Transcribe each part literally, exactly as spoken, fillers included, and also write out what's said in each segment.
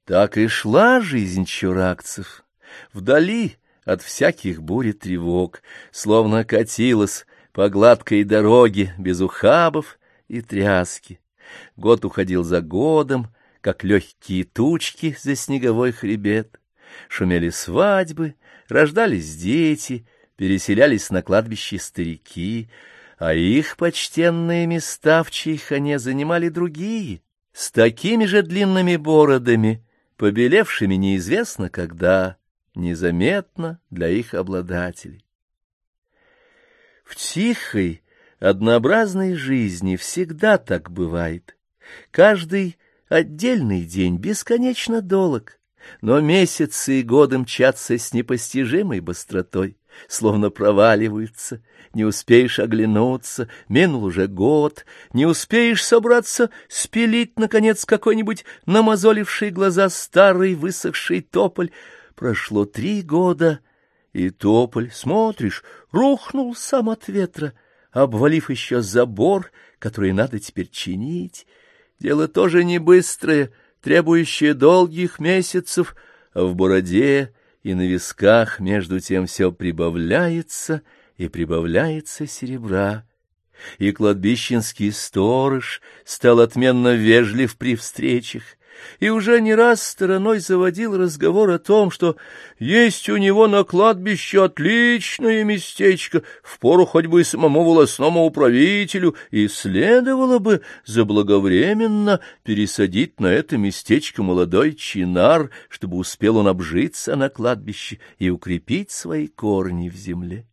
Так и шла жизнь чуракцев, вдали от всяких бурь и тревог, словно катилась по гладкой дороге без ухабов и тряски. Год уходил за годом, как легкие тучки за снеговой хребет. Шумели свадьбы, рождались дети, переселялись на кладбище старики, а их почтенные места в чайхане занимали другие, с такими же длинными бородами, побелевшими неизвестно когда, незаметно для их обладателей. В тихой, однообразной жизни всегда так бывает. Каждый отдельный день бесконечно долг, но месяцы и годы мчатся с непостижимой быстротой, словно проваливаются. Не успеешь оглянуться, минул уже год, не успеешь собраться спилить, наконец, какой-нибудь намазоливший глаза старый высохший тополь. Прошло три года, и тополь, смотришь, рухнул сам от ветра, обвалив еще забор, который надо теперь чинить. Дело тоже не быстрое, требующее долгих месяцев, а в бороде и на висках между тем все прибавляется и прибавляется серебра. И кладбищенский сторож стал отменно вежлив при встречах, и уже не раз стороной заводил разговор о том, что есть у него на кладбище отличное местечко, впору хоть бы и самому волосному управителю, и следовало бы заблаговременно пересадить на это местечко молодой чинар, чтобы успел он обжиться на кладбище и укрепить свои корни в земле.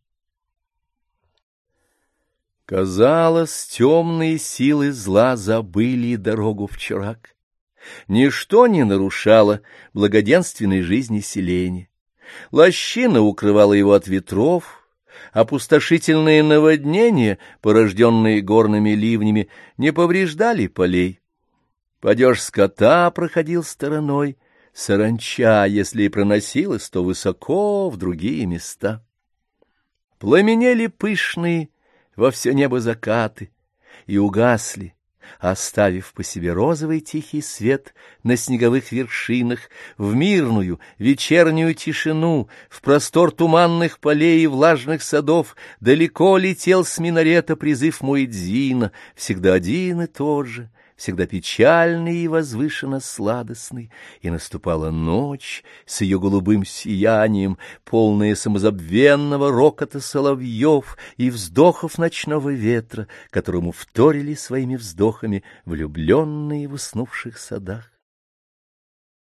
Казалось, темные силы зла забыли дорогу в Чурак. Ничто не нарушало благоденственной жизни селения. Лощина укрывала его от ветров, опустошительные наводнения, порожденные горными ливнями, не повреждали полей. Падеж скота проходил стороной, саранча, если и проносилась, то высоко в другие места. Пламенели пышные во все небо закаты и угасли, оставив по себе розовый тихий свет на снеговых вершинах, в мирную вечернюю тишину, в простор туманных полей и влажных садов далеко летел с минарета призыв муэдзина, всегда один и тот же, всегда печальный и возвышенно сладостный, и наступала ночь с ее голубым сиянием, полная самозабвенного рокота соловьев и вздохов ночного ветра, которому вторили своими вздохами влюбленные в уснувших садах.